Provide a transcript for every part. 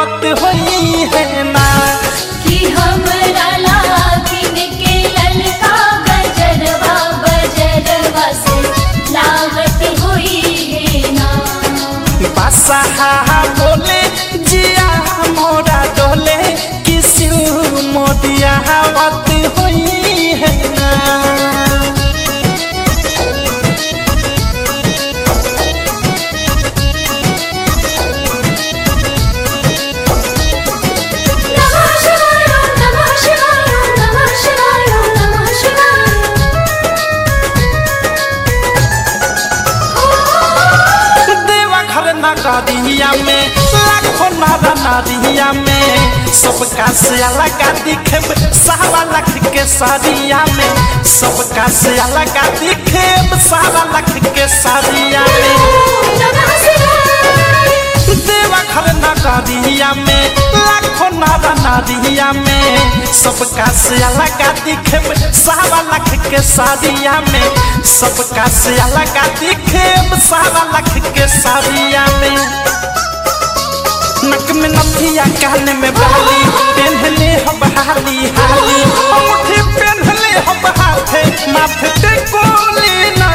आवत होई है ना कि हमरा लागिन के ललका गजरवा बजरवा से लावत हुई है ना। बसहा बोले जिया मोरा डोले किसी मोदिया आवत होई है ना। नारिया में लाखों नारा नारिया में सबका से अलग दिखे सारा लाख के सारिया में सबका से अलग दिखे सारा लाख के सारिया में देवा घर नारिया में लाखों नारा नारिया में सबका से अलग दिखे सारा लाख के सारिया में सबका से अलग दिखे सारा लाख के सारिया में। नक में नथिया कान में बाली पहनले हम हाली हाली अंगूठी पहनले हम हाथे माथे पे कोली ना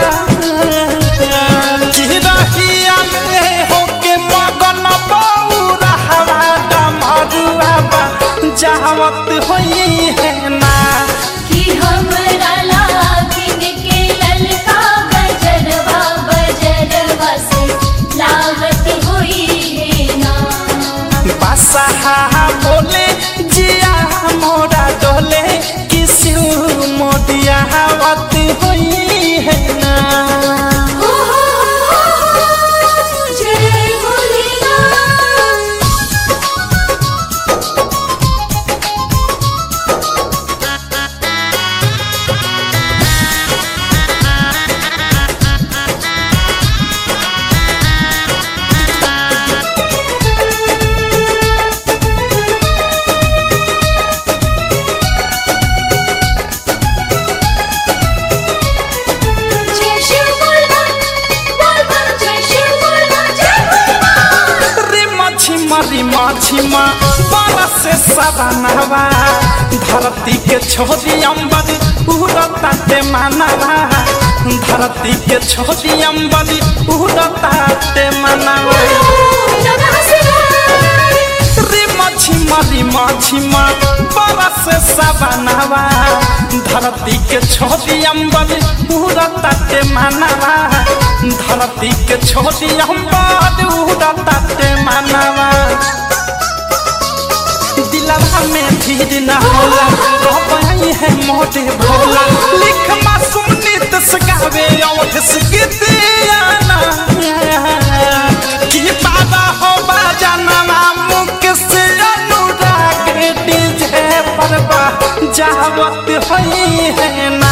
चिरहिया में होके मगन बौरा हवा डमरुआ जावत होई है ना कि हमरा लागिन के ललका गजरवा बजरवा से लावत हुई है ना। बसहा बोले जिया मोरा डोले किसी मोदिया आवत होई है ना। जय भोलेनाथ। जय शिव बोलबम बोलबम जय शिव बोलबम जय बोलबम। री मछिमा बरस से सदनवा धरती के छोड़ी अंबर उड़ता ते मानवा धरती के छोड़ी अंबर उड़ता ते मानवा री मछिमा बरस से सदनवा धरती के छोड़ी अंबर उड़ता ते मानवा धरती के छोड़ी अंबर उड़ता ते मानवा। दिलवा में धीर न होला कहबई है मोटे भोला लिख मासूम नित सगावे औठ सगतियाना कि बाबा हो बाजाना मुख से अनुराग डीजे परवा जावत होई है ना।